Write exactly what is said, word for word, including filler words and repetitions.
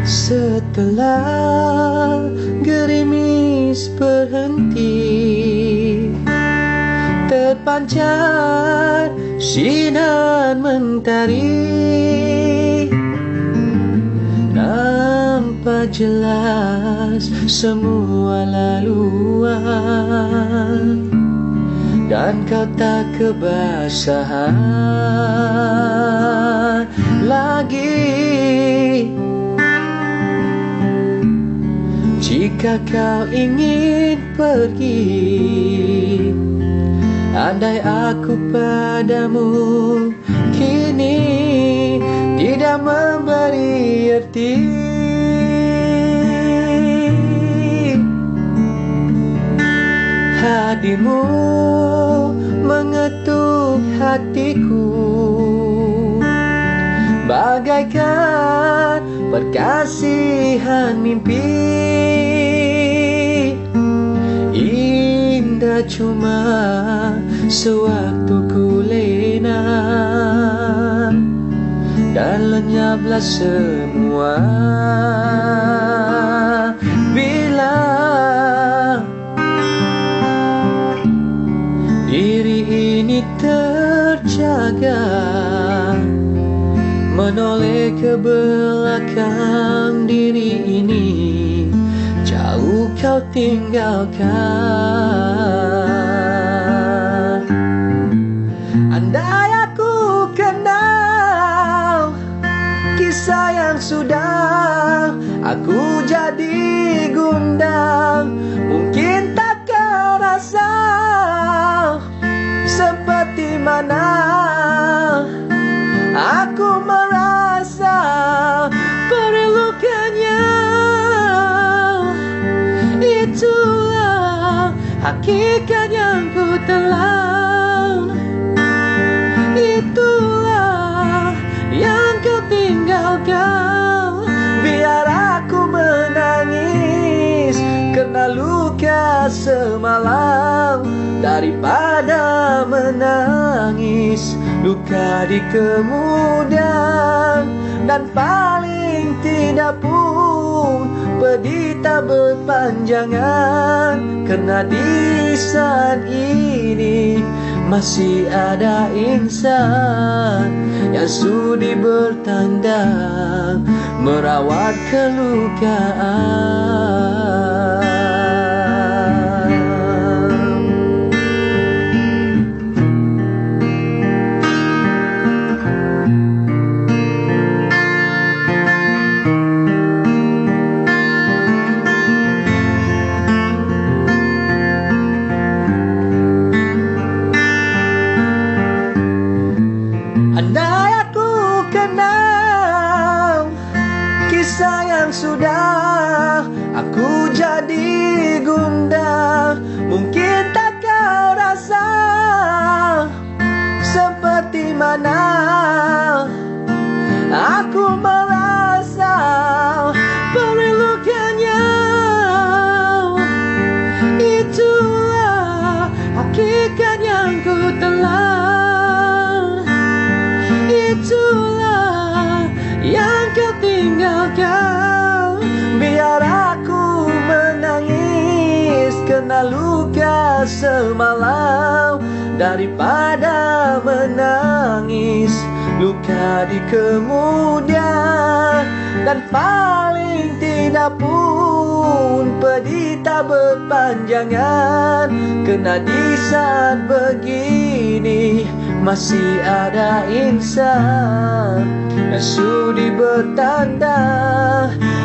Setelah gerimis berhenti, terpancar sinar mentari, nampak jelas semua laluan, dan kau tak kebasahan lagi. Jika kau ingin pergi, andai aku padamu kini tidak memberi arti. Hadirmu mengetuk hatiku, bagaikan perkasihan mimpi. Indah cuma sewaktu ku lena, dan lenyaplah semua bila diri ini terjaga, menoleh ke belakang diri ini, jauh kau tinggalkan. Andai aku kenal kisah yang sudah, aku jadi gundah, mungkin tak kau rasa seperti mana aku merasa perlukannya. Itulah hakikat yang ku telan, itulah yang kau tinggalkan. Biar aku menangis kena luka semalam, daripada menangis luka di kemudian. Dan paling tidak pun pedih tak berpanjangan, kerana di saat ini masih ada insan yang sudi bertanda merawat kelukaan. Andai aku kenal kisah yang sudah, aku jadi gundah, mungkin tak kau rasa seperti mana aku merasa perlukannya. Itulah hakikat yang ku telan, itulah yang kau tinggalkan. Biar aku menangis kena luka semalam, daripada menangis luka di kemudian. Dan paling tidak pun pedih tak berpanjangan, kerana di saat begini masih ada insan yang sudi bertanda